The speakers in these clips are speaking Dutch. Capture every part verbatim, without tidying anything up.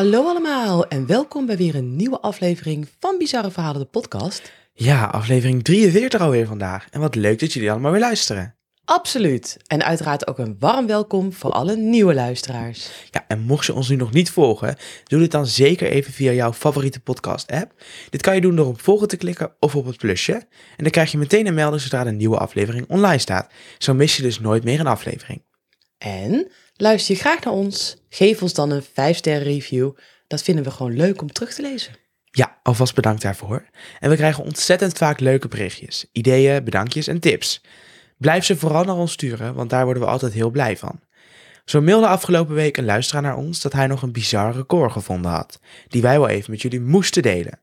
Hallo allemaal en welkom bij weer een nieuwe aflevering van Bizarre Verhalen, de podcast. Ja, aflevering drieënveertig alweer vandaag. En wat leuk dat jullie allemaal weer luisteren. Absoluut. En uiteraard ook een warm welkom voor alle nieuwe luisteraars. Ja, en mocht je ons nu nog niet volgen, doe dit dan zeker even via jouw favoriete podcast-app. Dit kan je doen door op volgen te klikken of op het plusje. En dan krijg je meteen een melding zodra een nieuwe aflevering online staat. Zo mis je dus nooit meer een aflevering. En luister je graag naar ons, geef ons dan een vijf sterren review. Dat vinden we gewoon leuk om terug te lezen. Ja, alvast bedankt daarvoor. En we krijgen ontzettend vaak leuke berichtjes, ideeën, bedankjes en tips. Blijf ze vooral naar ons sturen, want daar worden we altijd heel blij van. Zo mailde afgelopen week een luisteraar naar ons dat hij nog een bizar record gevonden had, die wij wel even met jullie moesten delen.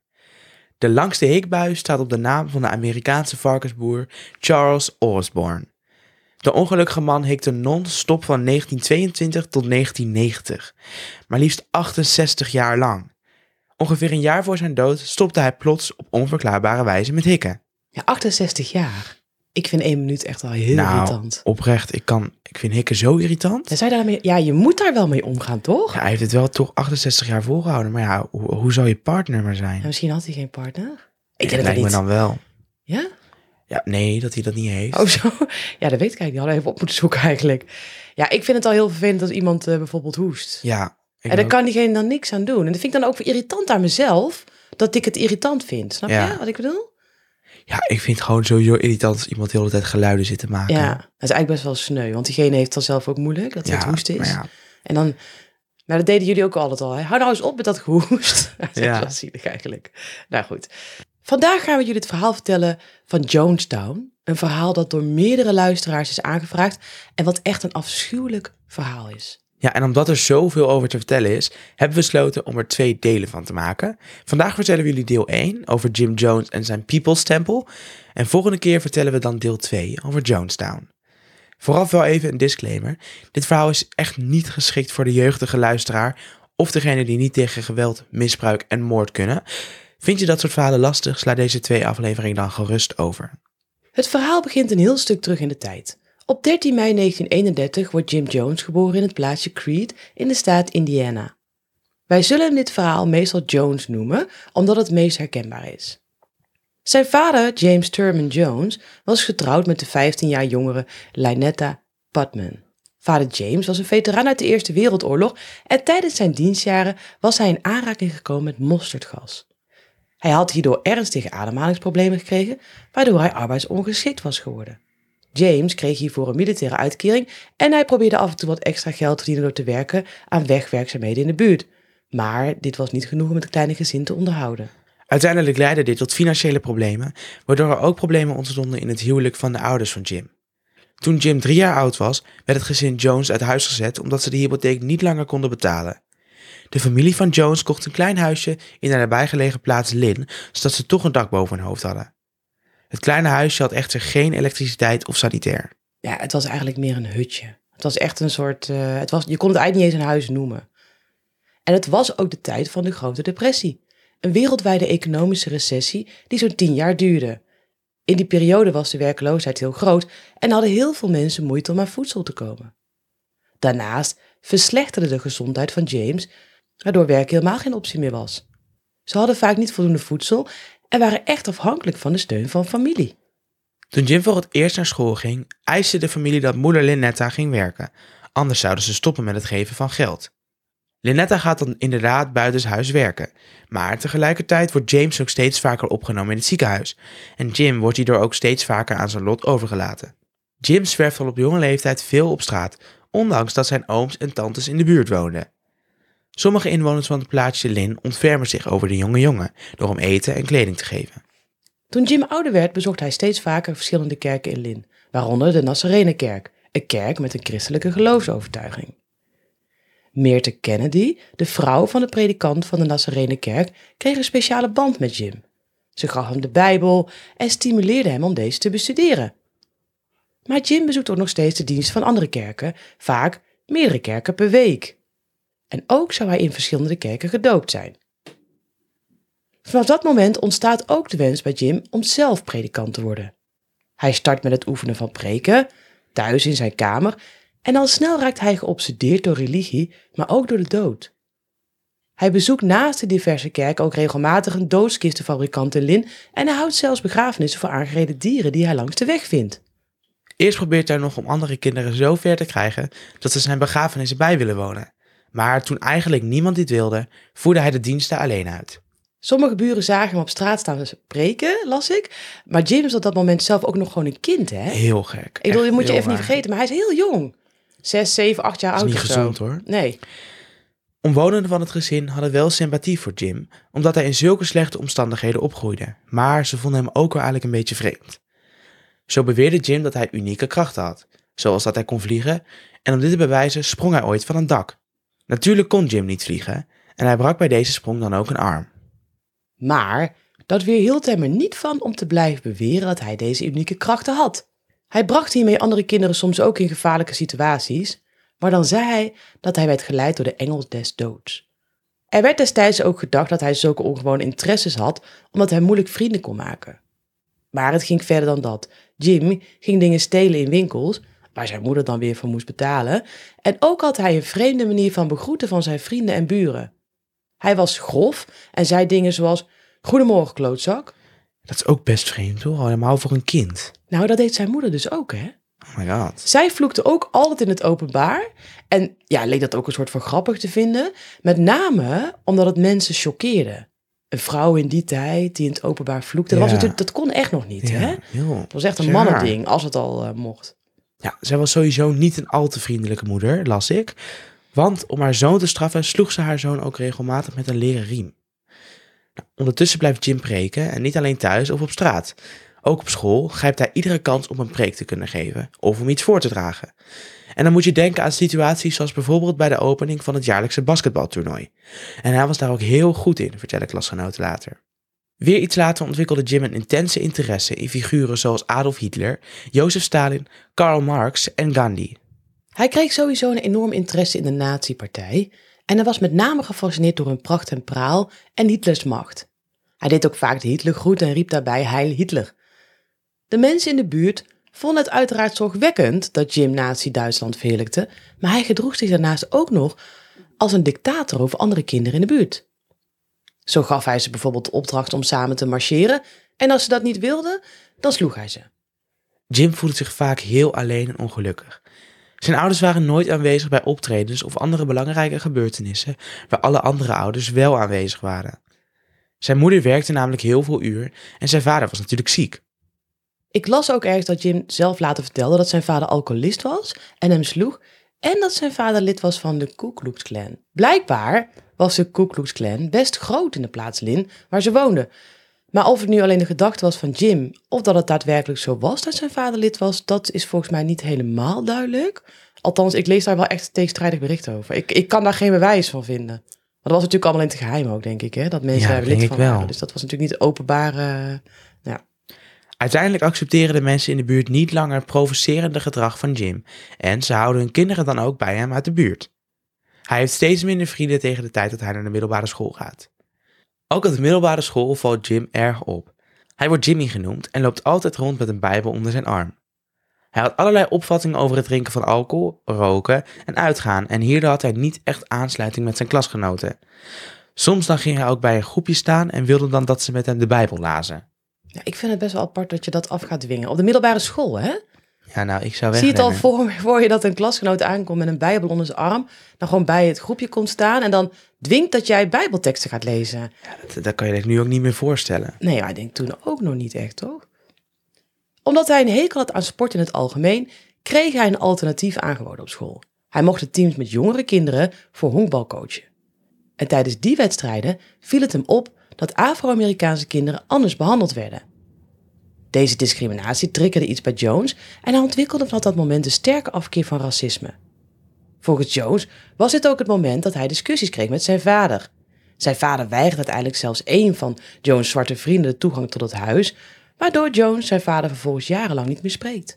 De langste hikbui staat op de naam van de Amerikaanse varkensboer Charles Osborne. De ongelukkige man hikte non-stop van negentien tweeëntwintig tot negentien negentig, maar liefst achtenzestig jaar lang. Ongeveer een jaar voor zijn dood stopte hij plots op onverklaarbare wijze met hikken. Ja, achtenzestig jaar. Ik vind één minuut echt wel heel nou, irritant. Oprecht, ik, kan, ik vind hikken zo irritant. Ja, zou je, daarmee, ja, je moet daar wel mee omgaan, toch? Ja, hij heeft het wel toch achtenzestig jaar volgehouden. Maar ja, hoe, hoe zou je partner maar zijn? Ja, misschien had hij geen partner. Ik ja, denk het lijkt niet. me dan wel. Ja? Ja, nee, dat hij dat niet heeft. Oh zo? Ja, dat weet ik eigenlijk niet. Hadden we even op moeten zoeken eigenlijk. Ja, ik vind het al heel vervelend als iemand uh, bijvoorbeeld hoest. Ja. En daar kan diegene dan niks aan doen. En dat vind ik dan ook irritant aan mezelf, dat ik het irritant vind. Snap Ja. je wat ik bedoel? Ja, ik vind het gewoon sowieso irritant als iemand de hele tijd geluiden zit te maken. Ja, dat is eigenlijk best wel sneu. Want diegene heeft het dan zelf ook moeilijk, dat hij Ja, het hoesten is. maar ja. En dan, maar dat deden jullie ook altijd al. Hè? Hou nou eens op met dat gehoest. Dat is Ja. wel zielig eigenlijk. Nou goed. Vandaag gaan we jullie het verhaal vertellen van Jonestown. Een verhaal dat door meerdere luisteraars is aangevraagd. En wat echt een afschuwelijk verhaal is. Ja, en omdat er zoveel over te vertellen is, hebben we besloten om er twee delen van te maken. Vandaag vertellen we jullie deel één over Jim Jones en zijn People's Temple. En volgende keer vertellen we dan deel twee over Jonestown. Vooraf wel even een disclaimer. Dit verhaal is echt niet geschikt voor de jeugdige luisteraar of degene die niet tegen geweld, misbruik en moord kunnen. Vind je dat soort verhalen lastig? Sla deze twee afleveringen dan gerust over. Het verhaal begint een heel stuk terug in de tijd. Op dertien mei negentien eenendertig wordt Jim Jones geboren in het plaatsje Creed in de staat Indiana. Wij zullen hem dit verhaal meestal Jones noemen, omdat het meest herkenbaar is. Zijn vader, James Thurman Jones, was getrouwd met de vijftien jaar jongere Lynetta Putman. Vader James was een veteraan uit de Eerste Wereldoorlog en tijdens zijn dienstjaren was hij in aanraking gekomen met mosterdgas. Hij had hierdoor ernstige ademhalingsproblemen gekregen, waardoor hij arbeidsongeschikt was geworden. James kreeg hiervoor een militaire uitkering en hij probeerde af en toe wat extra geld te verdienen door te werken aan wegwerkzaamheden in de buurt. Maar dit was niet genoeg om het kleine gezin te onderhouden. Uiteindelijk leidde dit tot financiële problemen, waardoor er ook problemen ontstonden in het huwelijk van de ouders van Jim. Toen Jim drie jaar oud was, werd het gezin Jones uit huis gezet omdat ze de hypotheek niet langer konden betalen. De familie van Jones kocht een klein huisje in de nabijgelegen plaats Lynn, zodat ze toch een dak boven hun hoofd hadden. Het kleine huisje had echter geen elektriciteit of sanitair. Ja, het was eigenlijk meer een hutje. Het was echt een soort, uh, het was, je kon het eigenlijk niet eens een huis noemen. En het was ook de tijd van de Grote Depressie. Een wereldwijde economische recessie die zo'n tien jaar duurde. In die periode was de werkloosheid heel groot en hadden heel veel mensen moeite om aan voedsel te komen. Daarnaast verslechterde de gezondheid van James, waardoor werk helemaal geen optie meer was. Ze hadden vaak niet voldoende voedsel en waren echt afhankelijk van de steun van familie. Toen Jim voor het eerst naar school ging, eiste de familie dat moeder Lynetta ging werken. Anders zouden ze stoppen met het geven van geld. Lynetta gaat dan inderdaad buitenshuis werken. Maar tegelijkertijd wordt James ook steeds vaker opgenomen in het ziekenhuis. En Jim wordt hierdoor ook steeds vaker aan zijn lot overgelaten. Jim zwerft al op jonge leeftijd veel op straat, ondanks dat zijn ooms en tantes in de buurt woonden. Sommige inwoners van het plaatsje Lynn ontfermen zich over de jonge jongen door hem eten en kleding te geven. Toen Jim ouder werd, bezocht hij steeds vaker verschillende kerken in Lynn, waaronder de Nazarenenkerk, een kerk met een christelijke geloofsovertuiging. Meerte Kennedy, de vrouw van de predikant van de Nazarenenkerk, kreeg een speciale band met Jim. Ze gaf hem de Bijbel en stimuleerde hem om deze te bestuderen. Maar Jim bezoekt ook nog steeds de dienst van andere kerken, vaak meerdere kerken per week. En ook zou hij in verschillende kerken gedoopt zijn. Vanaf dat moment ontstaat ook de wens bij Jim om zelf predikant te worden. Hij start met het oefenen van preken, thuis in zijn kamer, en al snel raakt hij geobsedeerd door religie, maar ook door de dood. Hij bezoekt naast de diverse kerken ook regelmatig een doodskistenfabrikant in Lynn en hij houdt zelfs begrafenissen voor aangereden dieren die hij langs de weg vindt. Eerst probeert hij nog om andere kinderen zo ver te krijgen dat ze zijn begrafenissen bij willen wonen. Maar toen eigenlijk niemand dit wilde, voerde hij de diensten alleen uit. Sommige buren zagen hem op straat staan preken, las ik. Maar Jim is op dat moment zelf ook nog gewoon een kind, hè? Heel gek. Ik bedoel, je moet je heel even niet raar. vergeten, maar hij is heel jong. Zes, zeven, acht jaar Dat oud is of niet zo. gezond hoor. Nee. Omwonenden van het gezin hadden wel sympathie voor Jim, omdat hij in zulke slechte omstandigheden opgroeide. Maar ze vonden hem ook wel eigenlijk een beetje vreemd. Zo beweerde Jim dat hij unieke krachten had, zoals dat hij kon vliegen, en om dit te bewijzen sprong hij ooit van een dak. Natuurlijk kon Jim niet vliegen, en hij brak bij deze sprong dan ook een arm. Maar dat weerhield hem er niet van om te blijven beweren dat hij deze unieke krachten had. Hij bracht hiermee andere kinderen soms ook in gevaarlijke situaties, maar dan zei hij dat hij werd geleid door de engel des doods. Er werd destijds ook gedacht dat hij zulke ongewone interesses had, omdat hij moeilijk vrienden kon maken. Maar het ging verder dan dat. Jim ging dingen stelen in winkels, waar zijn moeder dan weer voor moest betalen, en ook had hij een vreemde manier van begroeten van zijn vrienden en buren. Hij was grof en zei dingen zoals, goedemorgen klootzak. Dat is ook best vreemd toch, helemaal voor een kind. Nou, dat deed zijn moeder dus ook, hè? Oh my god. Zij vloekte ook altijd in het openbaar. En ja, leek dat ook een soort van grappig te vinden. Met name omdat het mensen choqueerde. Een vrouw in die tijd die in het openbaar vloekte, dat, Ja. was natuurlijk, dat kon echt nog niet, Ja, hè? heel. Dat was echt een Ja. mannending, als het al uh, mocht. Ja, zij was sowieso niet een al te vriendelijke moeder, las ik. Want om haar zoon te straffen sloeg ze haar zoon ook regelmatig met een leren riem. Nou, ondertussen blijft Jim preken en niet alleen thuis of op straat. Ook op school grijpt hij iedere kans om een preek te kunnen geven of om iets voor te dragen. En dan moet je denken aan situaties zoals bijvoorbeeld bij de opening van het jaarlijkse basketbaltoernooi. En hij was daar ook heel goed in, vertellen klasgenoten later. Weer iets later ontwikkelde Jim een intense interesse in figuren zoals Adolf Hitler, Jozef Stalin, Karl Marx en Gandhi. Hij kreeg sowieso een enorm interesse in de nazi-partij en hij was met name gefascineerd door hun pracht en praal en Hitlers macht. Hij deed ook vaak de Hitlergroet en riep daarbij Heil Hitler. De mensen in de buurt vonden het uiteraard zorgwekkend dat Jim nazi-Duitsland verheerlijkte, maar hij gedroeg zich daarnaast ook nog als een dictator over andere kinderen in de buurt. Zo gaf hij ze bijvoorbeeld de opdracht om samen te marcheren en als ze dat niet wilden, dan sloeg hij ze. Jim voelde zich vaak heel alleen en ongelukkig. Zijn ouders waren nooit aanwezig bij optredens of andere belangrijke gebeurtenissen waar alle andere ouders wel aanwezig waren. Zijn moeder werkte namelijk heel veel uur en zijn vader was natuurlijk ziek. Ik las ook ergens dat Jim zelf later vertelde dat zijn vader alcoholist was en hem sloeg en dat zijn vader lid was van de Ku Klux Klan. Blijkbaar was de Ku Klux Klan best groot in de plaats Lynn waar ze woonden. Maar of het nu alleen de gedachte was van Jim of dat het daadwerkelijk zo was dat zijn vader lid was, dat is volgens mij niet helemaal duidelijk. Althans, ik lees daar wel echt tegenstrijdig bericht over. Ik, ik kan daar geen bewijs van vinden. Maar dat was natuurlijk allemaal in het geheim ook, denk ik, hè? Dat mensen Ja, daar denk lid ik van wel. waren. Dus dat was natuurlijk niet openbare. Ja. Uiteindelijk accepteren de mensen in de buurt niet langer het provocerende gedrag van Jim en ze houden hun kinderen dan ook bij hem uit de buurt. Hij heeft steeds minder vrienden tegen de tijd dat hij naar de middelbare school gaat. Ook op de middelbare school valt Jim erg op. Hij wordt Jimmy genoemd en loopt altijd rond met een bijbel onder zijn arm. Hij had allerlei opvattingen over het drinken van alcohol, roken en uitgaan en hierdoor had hij niet echt aansluiting met zijn klasgenoten. Soms dan ging hij ook bij een groepje staan en wilde dan dat ze met hem de bijbel lazen. Ja, ik vind het best wel apart dat je dat af gaat dwingen. Op de middelbare school, hè? Ja, nou, ik zou Zie je het al wegrennen. voor, voor je dat een klasgenoot aankomt met een bijbel onder zijn arm, dan gewoon bij het groepje komt staan en dan dwingt dat jij bijbelteksten gaat lezen. Ja, dat, dat kan je je nu ook niet meer voorstellen. Nee, maar ik denk toen ook nog niet echt, toch? Omdat hij een hekel had aan sport in het algemeen, kreeg hij een alternatief aangeboden op school. Hij mocht de teams met jongere kinderen voor honkbal coachen. En tijdens die wedstrijden viel het hem op dat Afro-Amerikaanse kinderen anders behandeld werden. Deze discriminatie triggerde iets bij Jones en hij ontwikkelde vanaf dat moment een sterke afkeer van racisme. Volgens Jones was dit ook het moment dat hij discussies kreeg met zijn vader. Zijn vader weigerde uiteindelijk zelfs één van Jones' zwarte vrienden de toegang tot het huis, waardoor Jones zijn vader vervolgens jarenlang niet meer spreekt.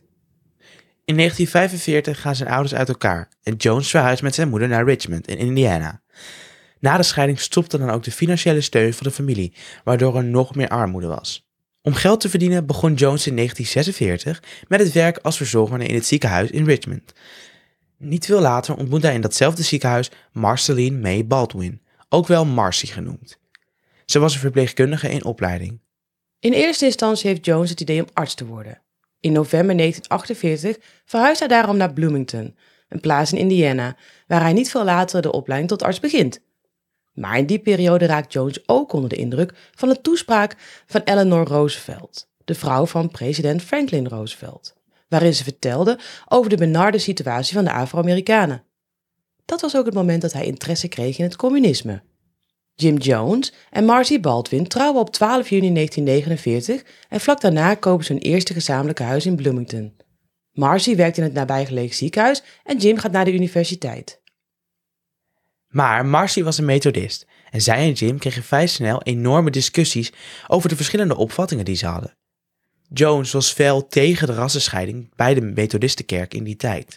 In negentien vijfenveertig gaan zijn ouders uit elkaar en Jones verhuist met zijn moeder naar Richmond in Indiana. Na de scheiding stopte dan ook de financiële steun van de familie, waardoor er nog meer armoede was. Om geld te verdienen begon Jones in negentien zesenveertig met het werk als verzorger in het ziekenhuis in Richmond. Niet veel later ontmoette hij in datzelfde ziekenhuis Marceline May Baldwin, ook wel Marcy genoemd. Ze was een verpleegkundige in opleiding. In eerste instantie heeft Jones het idee om arts te worden. In november negentien achtenveertig verhuist hij daarom naar Bloomington, een plaats in Indiana, waar hij niet veel later de opleiding tot arts begint. Maar in die periode raakt Jones ook onder de indruk van een toespraak van Eleanor Roosevelt, de vrouw van president Franklin Roosevelt, waarin ze vertelde over de benarde situatie van de Afro-Amerikanen. Dat was ook het moment dat hij interesse kreeg in het communisme. Jim Jones en Marcy Baldwin trouwen op twaalf juni negentien negenenveertig en vlak daarna kopen ze hun eerste gezamenlijke huis in Bloomington. Marcy werkt in het nabijgelegen ziekenhuis en Jim gaat naar de universiteit. Maar Marcy was een methodist en zij en Jim kregen vrij snel enorme discussies over de verschillende opvattingen die ze hadden. Jones was fel tegen de rassenscheiding bij de Methodistenkerk in die tijd.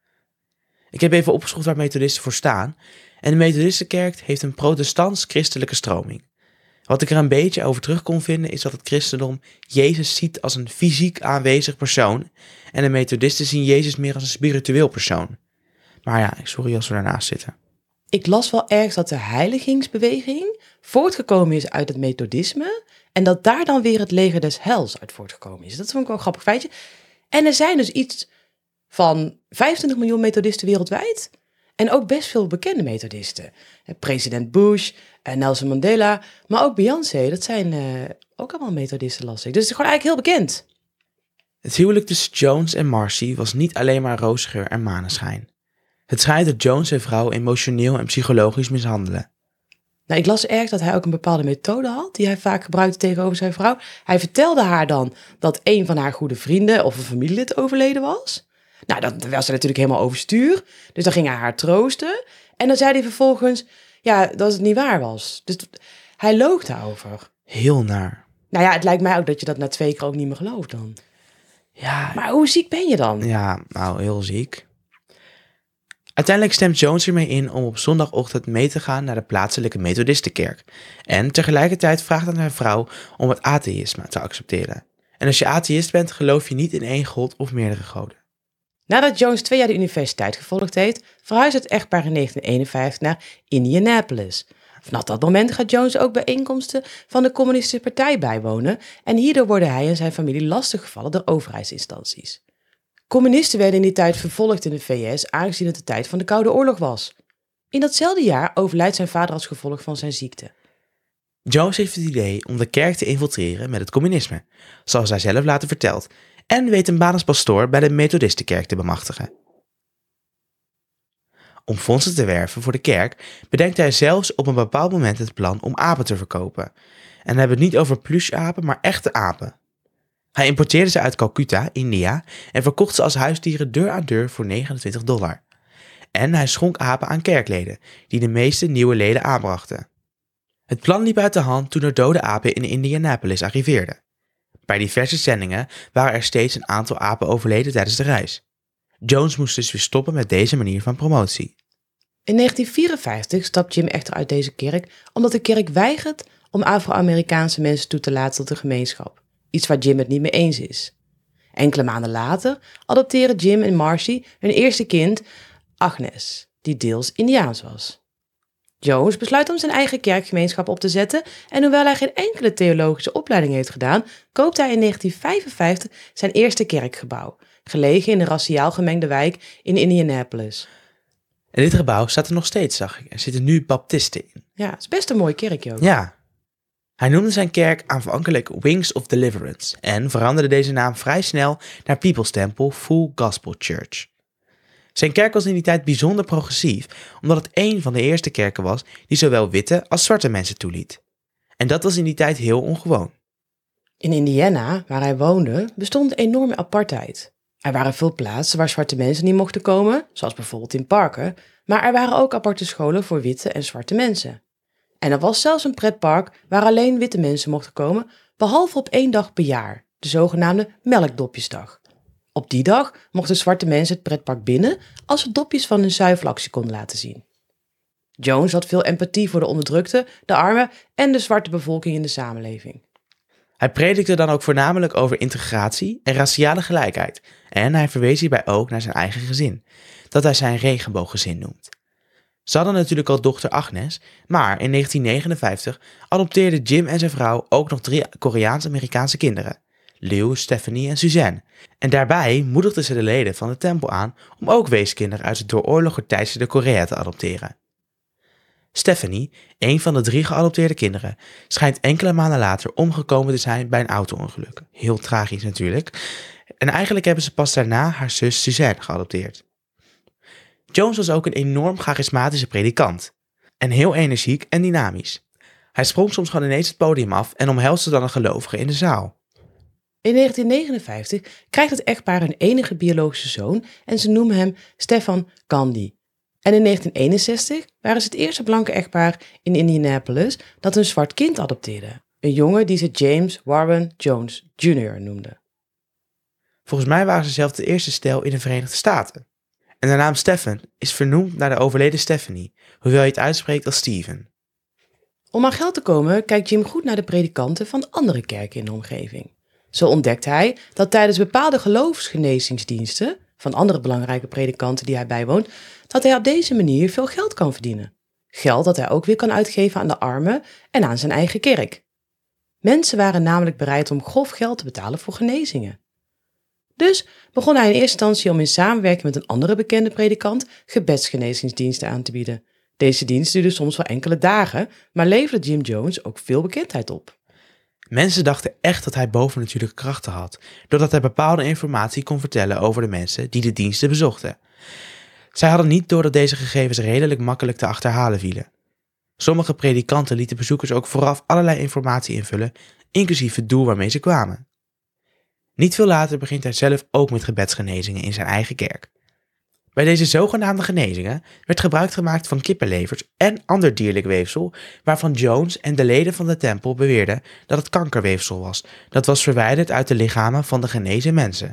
Ik heb even opgezocht waar Methodisten voor staan en de Methodistenkerk heeft een protestants-christelijke stroming. Wat ik er een beetje over terug kon vinden is dat het christendom Jezus ziet als een fysiek aanwezig persoon en de Methodisten zien Jezus meer als een spiritueel persoon. Maar ja, sorry als we daarnaast zitten. Ik las wel ergens dat de heiligingsbeweging voortgekomen is uit het methodisme en dat daar dan weer het leger des hels uit voortgekomen is. Dat vond ik wel een grappig feitje. En er zijn dus iets van vijfentwintig miljoen methodisten wereldwijd en ook best veel bekende methodisten. President Bush, Nelson Mandela, maar ook Beyoncé, dat zijn uh, ook allemaal methodisten lastig. Dus het is gewoon eigenlijk heel bekend. Het huwelijk tussen Jones en Marcy was niet alleen maar roosgeur en maneschijn. Het schijnt dat Jones zijn vrouw emotioneel en psychologisch mishandelen. Nou, ik las ergens dat hij ook een bepaalde methode had die hij vaak gebruikte tegenover zijn vrouw. Hij vertelde haar dan dat een van haar goede vrienden of een familielid overleden was. Nou, dan was ze natuurlijk helemaal overstuur. Dus dan ging hij haar troosten. En dan zei hij vervolgens ja, dat het niet waar was. Dus hij loog daarover. Heel naar. Nou ja, het lijkt mij ook dat je dat na twee keer ook niet meer gelooft dan. Ja. Maar hoe ziek ben je dan? Ja, nou, heel ziek. Uiteindelijk stemt Jones ermee in om op zondagochtend mee te gaan naar de plaatselijke Methodistenkerk. En tegelijkertijd vraagt aan zijn vrouw om het atheïsme te accepteren. En als je atheïst bent, geloof je niet in één god of meerdere goden. Nadat Jones twee jaar de universiteit gevolgd heeft, verhuist het echtpaar in negentien eenenvijftig naar Indianapolis. Vanaf dat moment gaat Jones ook bijeenkomsten van de Communistische Partij bijwonen en hierdoor worden hij en zijn familie lastiggevallen door overheidsinstanties. Communisten werden in die tijd vervolgd in de V S, aangezien het de tijd van de Koude Oorlog was. In datzelfde jaar overlijdt zijn vader als gevolg van zijn ziekte. Jones heeft het idee om de kerk te infiltreren met het communisme, zoals hij zelf later vertelt, en weet een baan als pastoor bij de Methodistenkerk te bemachtigen. Om fondsen te werven voor de kerk bedenkt hij zelfs op een bepaald moment het plan om apen te verkopen. En dan hebben we het niet over plushapen, maar echte apen. Hij importeerde ze uit Calcutta, India, en verkocht ze als huisdieren deur aan deur voor negenentwintig dollar. En hij schonk apen aan kerkleden, die de meeste nieuwe leden aanbrachten. Het plan liep uit de hand toen er dode apen in Indianapolis arriveerden. Bij diverse zendingen waren er steeds een aantal apen overleden tijdens de reis. Jones moest dus weer stoppen met deze manier van promotie. In negentien vierenvijftig stapt Jim echter uit deze kerk omdat de kerk weigert om Afro-Amerikaanse mensen toe te laten tot de gemeenschap. Iets waar Jim het niet mee eens is. Enkele maanden later adopteren Jim en Marcy hun eerste kind, Agnes, die deels Indiaans was. Jones besluit om zijn eigen kerkgemeenschap op te zetten en hoewel hij geen enkele theologische opleiding heeft gedaan, koopt hij in negentien vijfenvijftig zijn eerste kerkgebouw, gelegen in de raciaal gemengde wijk in Indianapolis. En dit gebouw staat er nog steeds, zag ik. Er zitten nu baptisten in. Ja, het is best een mooi kerkje ook. Ja. Hij noemde zijn kerk aanvankelijk Wings of Deliverance en veranderde deze naam vrij snel naar People's Temple Full Gospel Church. Zijn kerk was in die tijd bijzonder progressief, omdat het een van de eerste kerken was die zowel witte als zwarte mensen toeliet. En dat was in die tijd heel ongewoon. In Indiana, waar hij woonde, bestond enorme apartheid. Er waren veel plaatsen waar zwarte mensen niet mochten komen, zoals bijvoorbeeld in parken, maar er waren ook aparte scholen voor witte en zwarte mensen. En er was zelfs een pretpark waar alleen witte mensen mochten komen, behalve op één dag per jaar, de zogenaamde melkdopjesdag. Op die dag mochten zwarte mensen het pretpark binnen als ze dopjes van hun zuivelactie konden laten zien. Jones had veel empathie voor de onderdrukte, de armen en de zwarte bevolking in de samenleving. Hij predikte dan ook voornamelijk over integratie en raciale gelijkheid en hij verwees hierbij ook naar zijn eigen gezin, dat hij zijn regenbooggezin noemt. Ze hadden natuurlijk al dochter Agnes, maar in negentien negenenvijftig adopteerden Jim en zijn vrouw ook nog drie Koreaans-Amerikaanse kinderen. Lew, Stephanie en Suzanne. En daarbij moedigden ze de leden van de tempel aan om ook weeskinderen uit het door oorlog geteisterde Korea te adopteren. Stephanie, een van de drie geadopteerde kinderen, schijnt enkele maanden later omgekomen te zijn bij een auto-ongeluk. Heel tragisch natuurlijk. En eigenlijk hebben ze pas daarna haar zus Suzanne geadopteerd. Jones was ook een enorm charismatische predikant. En heel energiek en dynamisch. Hij sprong soms gewoon ineens het podium af en omhelsde dan een gelovige in de zaal. In negentien negenenvijftig krijgt het echtpaar hun enige biologische zoon en ze noemen hem Stefan Gandhi. En in negentien eenenzestig waren ze het eerste blanke echtpaar in Indianapolis dat een zwart kind adopteerde. Een jongen die ze James Warren Jones junior noemden. Volgens mij waren ze zelf de eerste stel in de Verenigde Staten. En de naam Stephen is vernoemd naar de overleden Stephanie, hoewel je het uitspreekt als Steven. Om aan geld te komen kijkt Jim goed naar de predikanten van andere kerken in de omgeving. Zo ontdekt hij dat tijdens bepaalde geloofsgenezingsdiensten van andere belangrijke predikanten die hij bijwoont, dat hij op deze manier veel geld kan verdienen. Geld dat hij ook weer kan uitgeven aan de armen en aan zijn eigen kerk. Mensen waren namelijk bereid om grof geld te betalen voor genezingen. Dus begon hij in eerste instantie om in samenwerking met een andere bekende predikant gebedsgenezingsdiensten aan te bieden. Deze dienst duurde soms wel enkele dagen, maar leverde Jim Jones ook veel bekendheid op. Mensen dachten echt dat hij bovennatuurlijke krachten had, doordat hij bepaalde informatie kon vertellen over de mensen die de diensten bezochten. Zij hadden niet door dat deze gegevens redelijk makkelijk te achterhalen vielen. Sommige predikanten lieten bezoekers ook vooraf allerlei informatie invullen, inclusief het doel waarmee ze kwamen. Niet veel later begint hij zelf ook met gebedsgenezingen in zijn eigen kerk. Bij deze zogenaamde genezingen werd gebruik gemaakt van kippenlevers en ander dierlijk weefsel, waarvan Jones en de leden van de tempel beweerden dat het kankerweefsel was, dat was verwijderd uit de lichamen van de genezen mensen.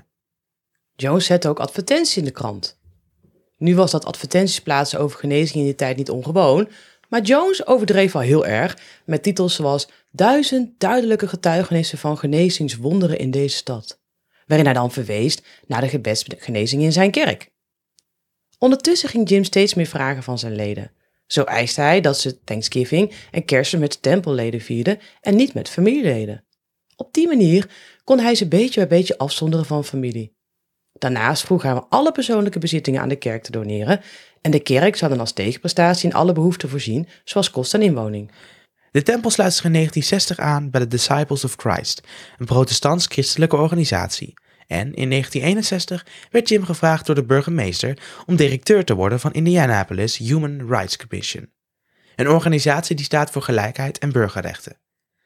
Jones zette ook advertenties in de krant. Nu was dat advertenties plaatsen over genezing in die tijd niet ongewoon, maar Jones overdreef al heel erg met titels zoals duizend duidelijke getuigenissen van genezingswonderen in deze stad, waarin hij dan verwees naar de gebedsgenezing in zijn kerk. Ondertussen ging Jim steeds meer vragen van zijn leden. Zo eiste hij dat ze Thanksgiving en Kersen met de tempelleden vierden en niet met familieleden. Op die manier kon hij ze beetje bij beetje afzonderen van familie. Daarnaast vroeg hij om alle persoonlijke bezittingen aan de kerk te doneren en de kerk zou dan als tegenprestatie in alle behoeften voorzien, zoals kost en inwoning. De tempel sluit zich in negentien zestig aan bij de Disciples of Christ, een protestants-christelijke organisatie. En in negentien eenenzestig werd Jim gevraagd door de burgemeester om directeur te worden van Indianapolis Human Rights Commission, een organisatie die staat voor gelijkheid en burgerrechten.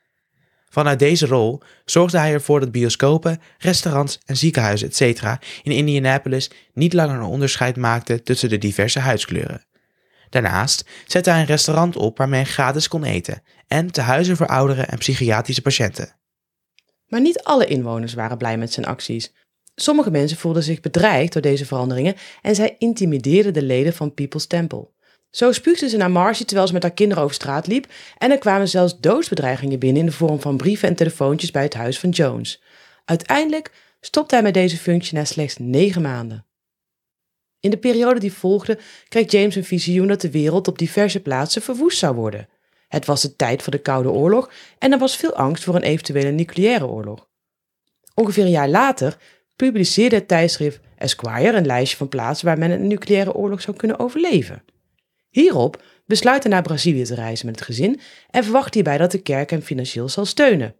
Vanuit deze rol zorgde hij ervoor dat bioscopen, restaurants en ziekenhuizen et cetera in Indianapolis niet langer een onderscheid maakten tussen de diverse huidskleuren. Daarnaast zette hij een restaurant op waar men gratis kon eten en tehuizen voor ouderen en psychiatrische patiënten. Maar niet alle inwoners waren blij met zijn acties. Sommige mensen voelden zich bedreigd door deze veranderingen en zij intimideerden de leden van People's Temple. Zo spuugden ze naar Marcy terwijl ze met haar kinderen over straat liep en er kwamen zelfs doodsbedreigingen binnen in de vorm van brieven en telefoontjes bij het huis van Jones. Uiteindelijk stopte hij met deze functie na slechts negen maanden. In de periode die volgde kreeg James een visioen dat de wereld op diverse plaatsen verwoest zou worden. Het was de tijd van de Koude Oorlog en er was veel angst voor een eventuele nucleaire oorlog. Ongeveer een jaar later publiceerde het tijdschrift Esquire een lijstje van plaatsen waar men een nucleaire oorlog zou kunnen overleven. Hierop besluit hij naar Brazilië te reizen met het gezin en verwacht hierbij dat de kerk hem financieel zal steunen.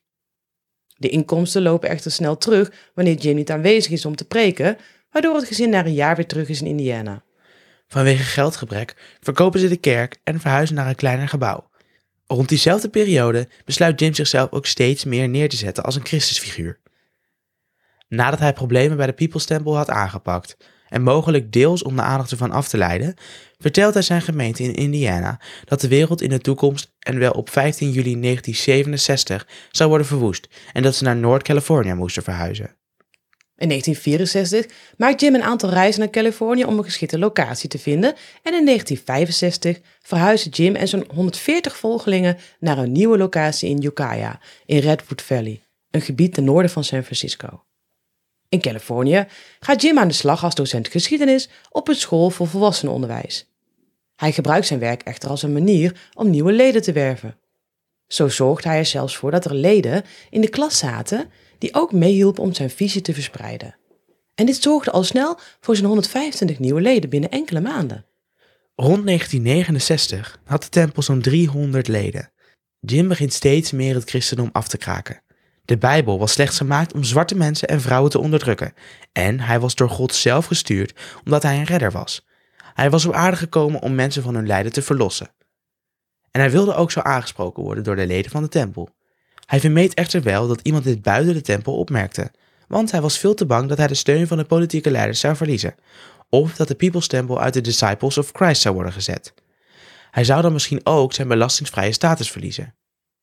De inkomsten lopen echter snel terug wanneer Jim niet aanwezig is om te preken, waardoor het gezin na een jaar weer terug is in Indiana. Vanwege geldgebrek verkopen ze de kerk en verhuizen naar een kleiner gebouw. Rond diezelfde periode besluit Jim zichzelf ook steeds meer neer te zetten als een Christusfiguur. Nadat hij problemen bij de People's Temple had aangepakt en mogelijk deels om de aandacht ervan af te leiden, vertelt hij zijn gemeente in Indiana dat de wereld in de toekomst en wel op vijftien juli negentien zevenenzestig zou worden verwoest en dat ze naar Noord-Californië moesten verhuizen. In negentien vierenzestig maakt Jim een aantal reizen naar Californië om een geschikte locatie te vinden en in negentien vijfenzestig verhuizen Jim en zo'n honderdveertig volgelingen naar een nieuwe locatie in Ukiah in Redwood Valley, een gebied ten noorden van San Francisco. In Californië gaat Jim aan de slag als docent geschiedenis op een school voor volwassenenonderwijs. Hij gebruikt zijn werk echter als een manier om nieuwe leden te werven. Zo zorgde hij er zelfs voor dat er leden in de klas zaten die ook meehielpen om zijn visie te verspreiden. En dit zorgde al snel voor zijn honderdvijfentwintig nieuwe leden binnen enkele maanden. Rond negentien negenenzestig had de tempel zo'n driehonderd leden. Jim begint steeds meer het christendom af te kraken. De Bijbel was slechts gemaakt om zwarte mensen en vrouwen te onderdrukken. En hij was door God zelf gestuurd omdat hij een redder was. Hij was op aarde gekomen om mensen van hun lijden te verlossen. En hij wilde ook zo aangesproken worden door de leden van de tempel. Hij vermeed echter wel dat iemand dit buiten de tempel opmerkte, want hij was veel te bang dat hij de steun van de politieke leiders zou verliezen, of dat de People's Temple uit de Disciples of Christ zou worden gezet. Hij zou dan misschien ook zijn belastingsvrije status verliezen.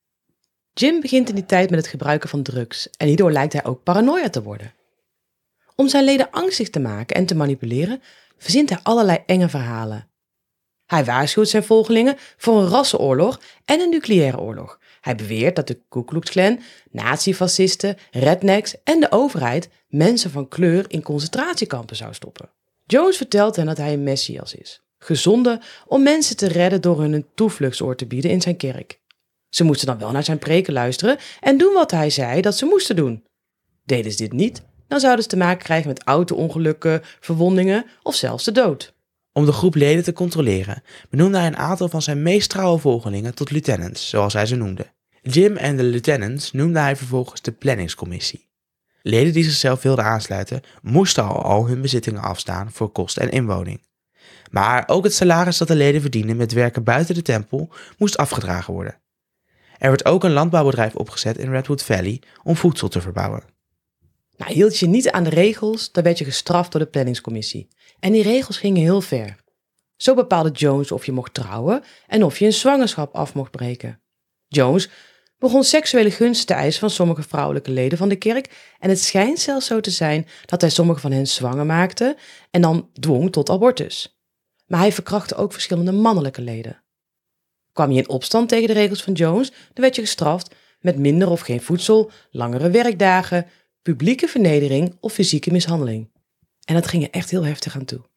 Jim begint in die tijd met het gebruiken van drugs en hierdoor lijkt hij ook paranoia te worden. Om zijn leden angstig te maken en te manipuleren, verzint hij allerlei enge verhalen. Hij waarschuwt zijn volgelingen voor een rassenoorlog en een nucleaire oorlog. Hij beweert dat de Ku Klux Klan, nazi-fascisten, rednecks en de overheid mensen van kleur in concentratiekampen zou stoppen. Jones vertelt hen dat hij een messias is, gezonden om mensen te redden door hun een toevluchtsoord te bieden in zijn kerk. Ze moesten dan wel naar zijn preken luisteren en doen wat hij zei dat ze moesten doen. Deden ze dit niet, dan zouden ze te maken krijgen met auto-ongelukken, verwondingen of zelfs de dood. Om de groep leden te controleren, benoemde hij een aantal van zijn meest trouwe volgelingen tot lieutenants, zoals hij ze noemde. Jim en de lieutenants noemde hij vervolgens de planningscommissie. Leden die zichzelf wilden aansluiten, moesten al, al hun bezittingen afstaan voor kost en inwoning. Maar ook het salaris dat de leden verdienden met werken buiten de tempel moest afgedragen worden. Er werd ook een landbouwbedrijf opgezet in Redwood Valley om voedsel te verbouwen. Nou, hield je niet aan de regels, dan werd je gestraft door de planningscommissie. En die regels gingen heel ver. Zo bepaalde Jones of je mocht trouwen en of je een zwangerschap af mocht breken. Jones begon seksuele gunsten te eisen van sommige vrouwelijke leden van de kerk en het schijnt zelfs zo te zijn dat hij sommige van hen zwanger maakte en dan dwong tot abortus. Maar hij verkrachtte ook verschillende mannelijke leden. Kwam je in opstand tegen de regels van Jones, dan werd je gestraft met minder of geen voedsel, langere werkdagen, publieke vernedering of fysieke mishandeling. En dat ging er echt heel heftig aan toe.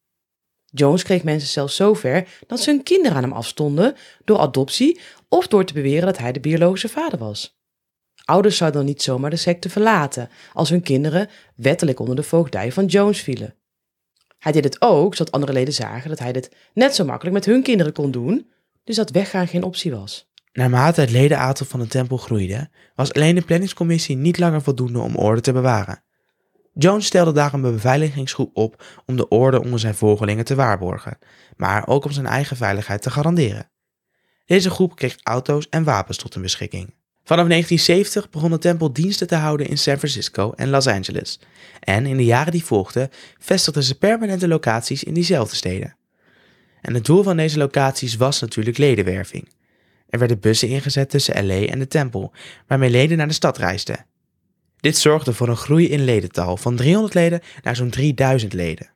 Jones kreeg mensen zelfs zo ver dat ze hun kinderen aan hem afstonden door adoptie of door te beweren dat hij de biologische vader was. Ouders zouden dan niet zomaar de secte verlaten als hun kinderen wettelijk onder de voogdij van Jones vielen. Hij deed het ook zodat andere leden zagen dat hij dit net zo makkelijk met hun kinderen kon doen, dus dat weggaan geen optie was. Naarmate het ledenaantal van de tempel groeide, was alleen de planningscommissie niet langer voldoende om orde te bewaren. Jones stelde daarom een beveiligingsgroep op om de orde onder zijn volgelingen te waarborgen, maar ook om zijn eigen veiligheid te garanderen. Deze groep kreeg auto's en wapens tot hun beschikking. Vanaf negentien zeventig begon de tempel diensten te houden in San Francisco en Los Angeles, en in de jaren die volgden vestigden ze permanente locaties in diezelfde steden. En het doel van deze locaties was natuurlijk ledenwerving. Er werden bussen ingezet tussen L A en de tempel, waarmee leden naar de stad reisden. Dit zorgde voor een groei in ledental van driehonderd leden naar zo'n drieduizend leden.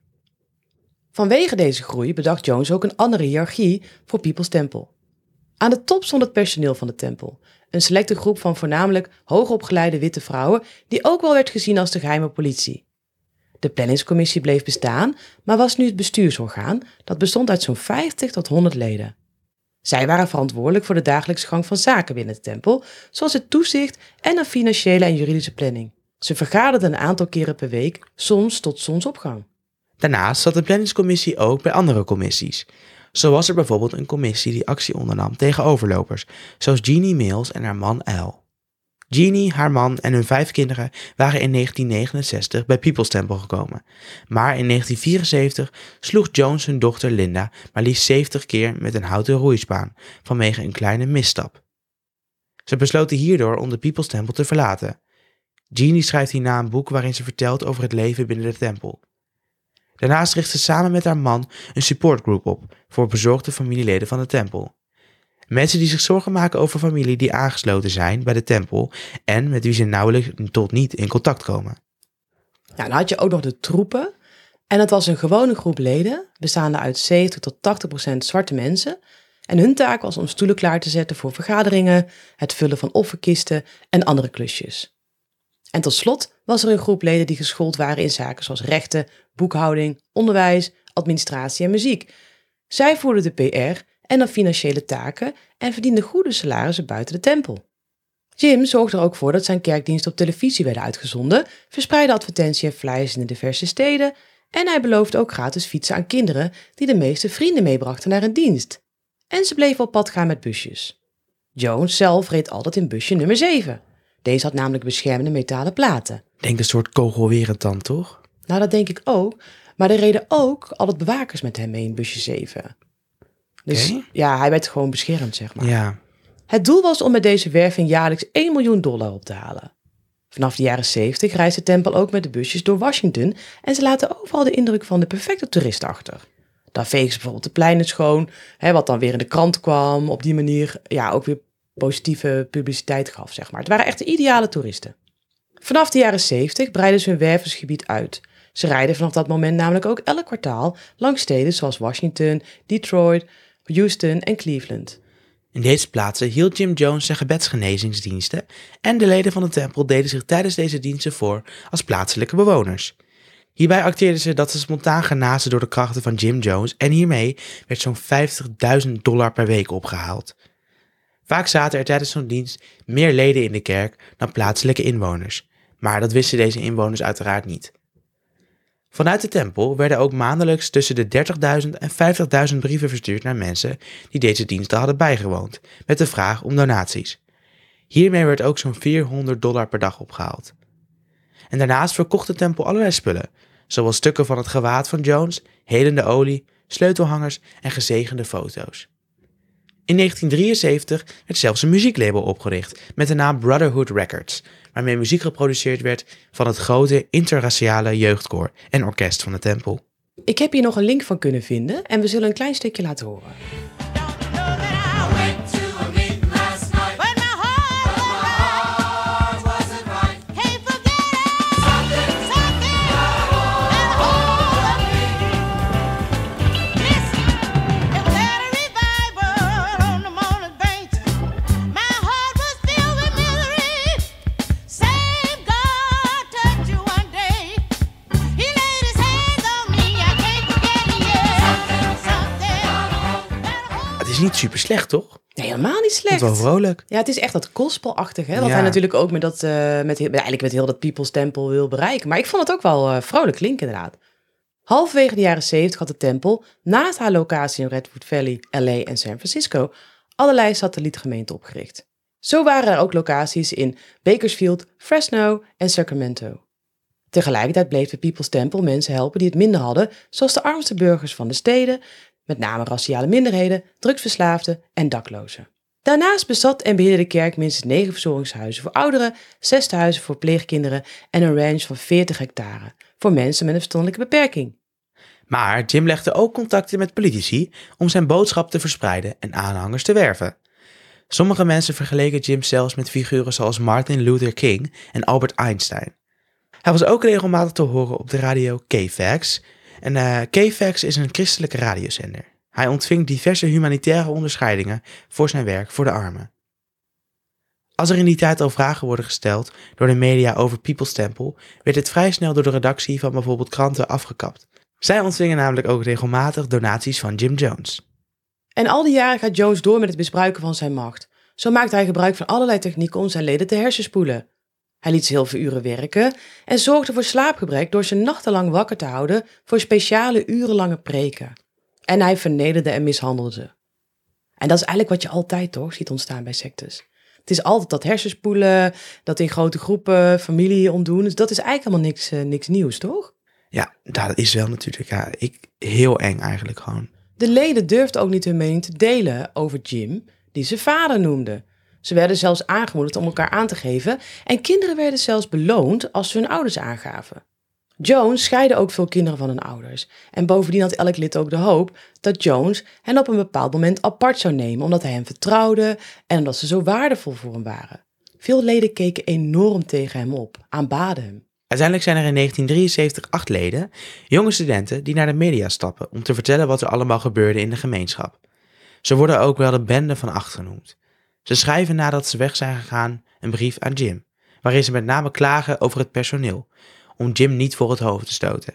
Vanwege deze groei bedacht Jones ook een andere hiërarchie voor People's Temple. Aan de top stond het personeel van de tempel, een selecte groep van voornamelijk hoogopgeleide witte vrouwen die ook wel werd gezien als de geheime politie. De planningscommissie bleef bestaan, maar was nu het bestuursorgaan dat bestond uit zo'n vijftig tot honderd leden. Zij waren verantwoordelijk voor de dagelijkse gang van zaken binnen de tempel, zoals het toezicht en een financiële en juridische planning. Ze vergaderden een aantal keren per week, soms tot zonsopgang. Daarnaast zat de planningscommissie ook bij andere commissies. Zo was er bijvoorbeeld een commissie die actie ondernam tegen overlopers, zoals Jeannie Mills en haar man Al. Jeannie, haar man en hun vijf kinderen waren in negentien negenenzestig bij People's Temple gekomen. Maar in negentien vierenzeventig sloeg Jones hun dochter Linda maar liefst zeventig keer met een houten roeispaan vanwege een kleine misstap. Ze besloten hierdoor om de People's Temple te verlaten. Jeannie schrijft hierna een boek waarin ze vertelt over het leven binnen de tempel. Daarnaast richt ze samen met haar man een supportgroep op voor bezorgde familieleden van de tempel. Mensen die zich zorgen maken over familie die aangesloten zijn bij de tempel en met wie ze nauwelijks tot niet in contact komen. Nou, dan had je ook nog de troepen. En dat was een gewone groep leden, bestaande uit zeventig tot tachtig procent zwarte mensen. En hun taak was om stoelen klaar te zetten voor vergaderingen, het vullen van offerkisten en andere klusjes. En tot slot was er een groep leden die geschoold waren in zaken zoals rechten, boekhouding, onderwijs, administratie en muziek. Zij voerden de P R en de financiële taken en verdienden goede salarissen buiten de tempel. Jim zorgde er ook voor dat zijn kerkdiensten op televisie werden uitgezonden, verspreidde advertenties en flyers in de diverse steden en hij beloofde ook gratis fietsen aan kinderen die de meeste vrienden meebrachten naar een dienst. En ze bleven op pad gaan met busjes. Jones zelf reed altijd in busje nummer zeven. Deze had namelijk beschermende metalen platen. Denk een soort kogelwerend dan, toch? Nou, dat denk ik ook. Maar er reden ook altijd bewakers met hem mee in busje zeven. Dus Okay. ja, hij werd gewoon beschermd, zeg maar. Ja. Het doel was om met deze werving jaarlijks één miljoen dollar op te halen. Vanaf de jaren zeventig reist de tempel ook met de busjes door Washington en ze laten overal de indruk van de perfecte toerist achter. Dan vegen ze bijvoorbeeld de pleinen schoon, hè, wat dan weer in de krant kwam, op die manier ja, ook weer positieve publiciteit gaf, zeg maar. Het waren echt de ideale toeristen. Vanaf de jaren zeventig breiden ze hun werversgebied uit. Ze rijden vanaf dat moment namelijk ook elk kwartaal langs steden zoals Washington, Detroit, Houston en Cleveland. In deze plaatsen hield Jim Jones zijn gebedsgenezingsdiensten en de leden van de tempel deden zich tijdens deze diensten voor als plaatselijke bewoners. Hierbij acteerden ze dat ze spontaan genazen door de krachten van Jim Jones en hiermee werd zo'n vijftigduizend dollar per week opgehaald. Vaak zaten er tijdens zo'n dienst meer leden in de kerk dan plaatselijke inwoners, maar dat wisten deze inwoners uiteraard niet. Vanuit de tempel werden ook maandelijks tussen de dertigduizend en vijftigduizend brieven verstuurd naar mensen die deze diensten hadden bijgewoond, met de vraag om donaties. Hiermee werd ook zo'n vierhonderd dollar per dag opgehaald. En daarnaast verkocht de tempel allerlei spullen, zoals stukken van het gewaad van Jones, helende olie, sleutelhangers en gezegende foto's. In negentien drieënzeventig werd zelfs een muzieklabel opgericht met de naam Brotherhood Records, waarmee muziek geproduceerd werd van het grote interraciale jeugdkoor en orkest van de tempel. Ik heb hier nog een link van kunnen vinden en we zullen een klein stukje laten horen. Het is niet super slecht, toch? Nee, helemaal niet Het slecht. is wel vrolijk. Ja, het is echt dat gospelachtig, hè? Wat Ja. hij natuurlijk ook met dat, uh, met, eigenlijk met heel dat People's Temple wil bereiken. Maar ik vond het ook wel uh, vrolijk klinken, inderdaad. Halverwege de jaren zeventig had de tempel, naast haar locatie in Redwood Valley, L A en San Francisco, allerlei satellietgemeenten opgericht. Zo waren er ook locaties in Bakersfield, Fresno en Sacramento. Tegelijkertijd bleef de People's Temple mensen helpen die het minder hadden, zoals de armste burgers van de steden, met name raciale minderheden, drugsverslaafden en daklozen. Daarnaast bezat en beheerde de kerk minstens negen verzorgingshuizen voor ouderen, zes tehuizen voor pleegkinderen en een ranch van veertig hectare voor mensen met een verstandelijke beperking. Maar Jim legde ook contacten met politici om zijn boodschap te verspreiden en aanhangers te werven. Sommige mensen vergeleken Jim zelfs met figuren zoals Martin Luther King en Albert Einstein. Hij was ook regelmatig te horen op de radio K-Fax. En uh, K-Fax is een christelijke radiozender. Hij ontving diverse humanitaire onderscheidingen voor zijn werk voor de armen. Als er in die tijd al vragen worden gesteld door de media over People's Temple, werd het vrij snel door de redactie van bijvoorbeeld kranten afgekapt. Zij ontvingen namelijk ook regelmatig donaties van Jim Jones. En al die jaren gaat Jones door met het misbruiken van zijn macht. Zo maakte hij gebruik van allerlei technieken om zijn leden te hersenspoelen. Hij liet ze heel veel uren werken en zorgde voor slaapgebrek door ze nachtenlang wakker te houden voor speciale urenlange preken. En hij vernederde en mishandelde ze. En dat is eigenlijk wat je altijd toch ziet ontstaan bij sectes. Het is altijd dat hersenspoelen, dat in grote groepen familie ontdoen. Dus dat is eigenlijk helemaal niks, uh, niks nieuws, toch? Ja, dat is wel natuurlijk ja, ik, heel eng eigenlijk gewoon. De leden durfden ook niet hun mening te delen over Jim, die ze vader noemde. Ze werden zelfs aangemoedigd om elkaar aan te geven en kinderen werden zelfs beloond als ze hun ouders aangaven. Jones scheidde ook veel kinderen van hun ouders en bovendien had elk lid ook de hoop dat Jones hen op een bepaald moment apart zou nemen omdat hij hen vertrouwde en omdat ze zo waardevol voor hem waren. Veel leden keken enorm tegen hem op, aanbaden hem. Uiteindelijk zijn er in negentien drieënzeventig acht leden, jonge studenten, die naar de media stappen om te vertellen wat er allemaal gebeurde in de gemeenschap. Ze worden ook wel de bende van acht genoemd. Ze schrijven nadat ze weg zijn gegaan een brief aan Jim, waarin ze met name klagen over het personeel, om Jim niet voor het hoofd te stoten.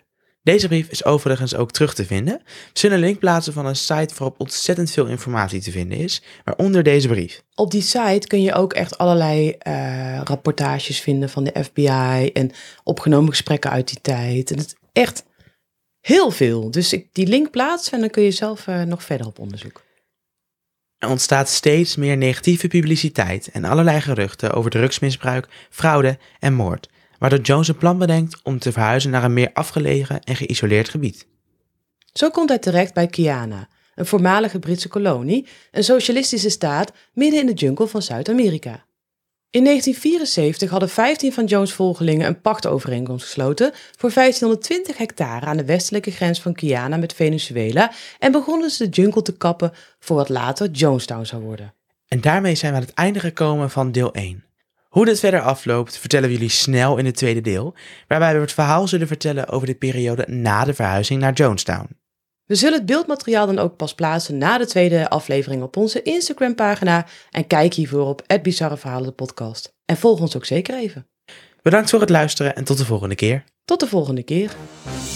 Deze brief is overigens ook terug te vinden. We zullen een link plaatsen van een site waarop ontzettend veel informatie te vinden is, waaronder deze brief. Op die site kun je ook echt allerlei uh, rapportages vinden van de F B I en opgenomen gesprekken uit die tijd. En het is echt heel veel. Dus ik die link plaats en dan kun je zelf uh, nog verder op onderzoek. Er ontstaat steeds meer negatieve publiciteit en allerlei geruchten over drugsmisbruik, fraude en moord, waardoor Jones een plan bedenkt om te verhuizen naar een meer afgelegen en geïsoleerd gebied. Zo komt hij terecht bij Guyana, een voormalige Britse kolonie, een socialistische staat midden in de jungle van Zuid-Amerika. In negentien vierenzeventig hadden vijftien van Jones' volgelingen een pachtovereenkomst gesloten voor vijftienhonderdtwintig hectare aan de westelijke grens van Guyana met Venezuela en begonnen ze de jungle te kappen voor wat later Jonestown zou worden. En daarmee zijn we aan het einde gekomen van deel één. Hoe dit verder afloopt vertellen we jullie snel in het tweede deel, waarbij we het verhaal zullen vertellen over de periode na de verhuizing naar Jonestown. We zullen het beeldmateriaal dan ook pas plaatsen na de tweede aflevering op onze Instagram-pagina en kijk hiervoor op at Bizarre Verhalen de podcast. En volg ons ook zeker even. Bedankt voor het luisteren en tot de volgende keer. Tot de volgende keer.